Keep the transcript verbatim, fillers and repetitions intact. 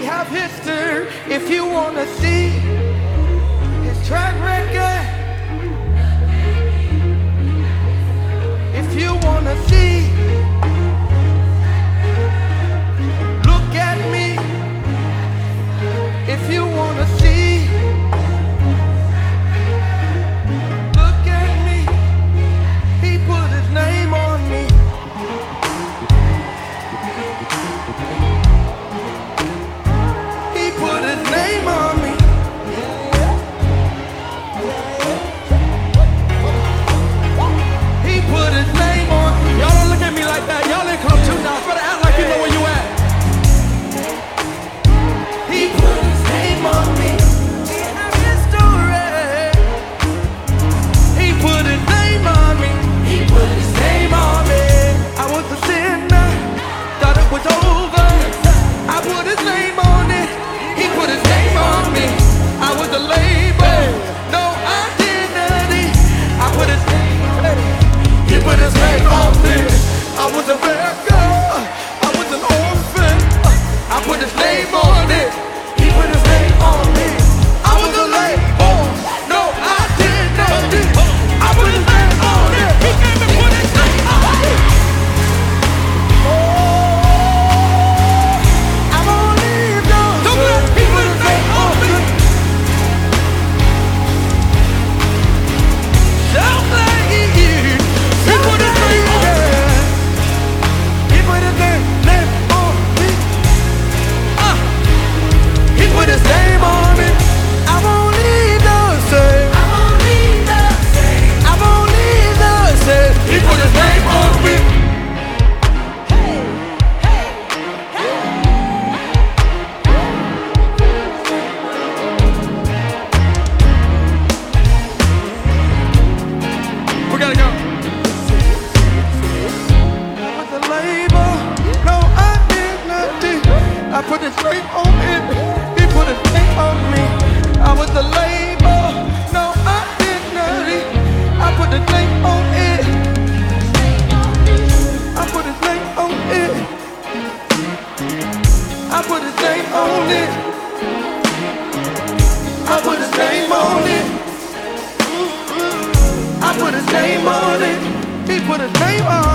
have history if you wanna see his track record. If you wanna see, look at me. If you wanna see, look at me. He put his name on me. He put his name on me. He put his name on me. Y'all don't look at me like that. Y'all ain't come too now. Better act like you know where you at. He put his name on me. He have history. He put his name on me. He put his name on me. I was a sinner, thought it was over. I put his name on it. He put his name on me. I was a label, no identity. I put his name on it. He put his name on me. I was a beggar, I was an orphan. I put his name on it. He put his name on me. I was a label, no identity. I put his name on it. He came and put his name on me. Oh, I'm gonna leave those. Don't let he put his name on me. Shout like he is. He put his name on me. He put his name, name on me. Uh, he put his name on me. I won't leave the same. I won't leave the same. I won't leave the same. He put his name on me. Hey, hey, hey. We gotta go. With the label, no identity. I put his name on it. He put his name on me. I was the label, no identity. I put his name on it. I put his name on it. I put his name on it. I put his name on it. I put his name on it. He put his name on